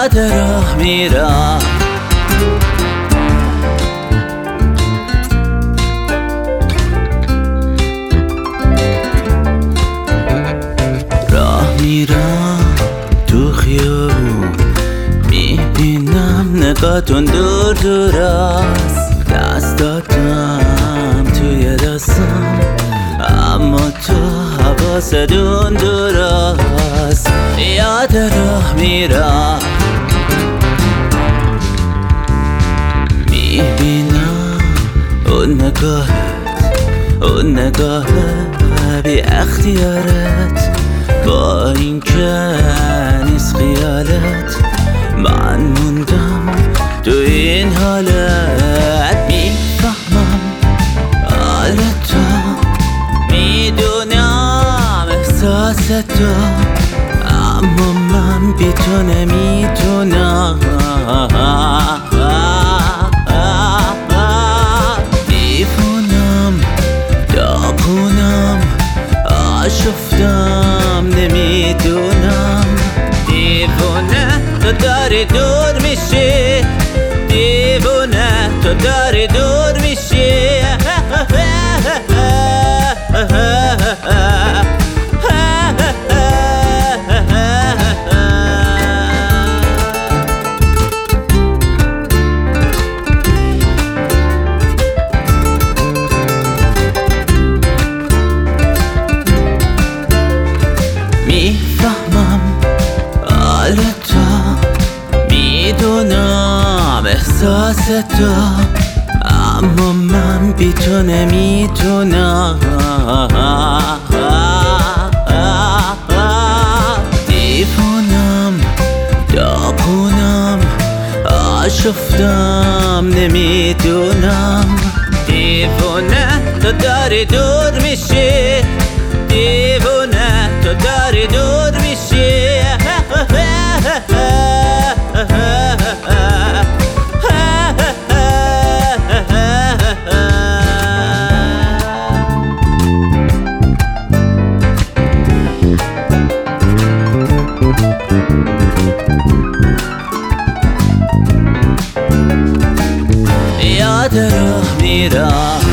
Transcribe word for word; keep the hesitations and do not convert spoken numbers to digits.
یاد راه میرم، راه میرم تو خیابون، میبینم نگاهتون دور دور است، دستاتم توی دستم اما تو حواستون دور است. یاد راه میرم، میبینم اون نگاهت، اون نگاه بی اختیارت، با این که نیست خیالت، من موندم تو این حالت. میفهمم حال تو، میدونم احساس تو، اما من بی تو نمیتونم. دیوونم داغونم آشفتم نمیدونم. دیوونه تو داری دور میشی، دیوونه تو داری دور میشی. میفهمم حال تو، میدونم احساس تو، اما من بی تو نمیتونم. دیوونم داغونم آشفتم نمیدونم. دیوونه تو داری دور میشی، دیوونه تو داری دور میشی. یاد راه میرم،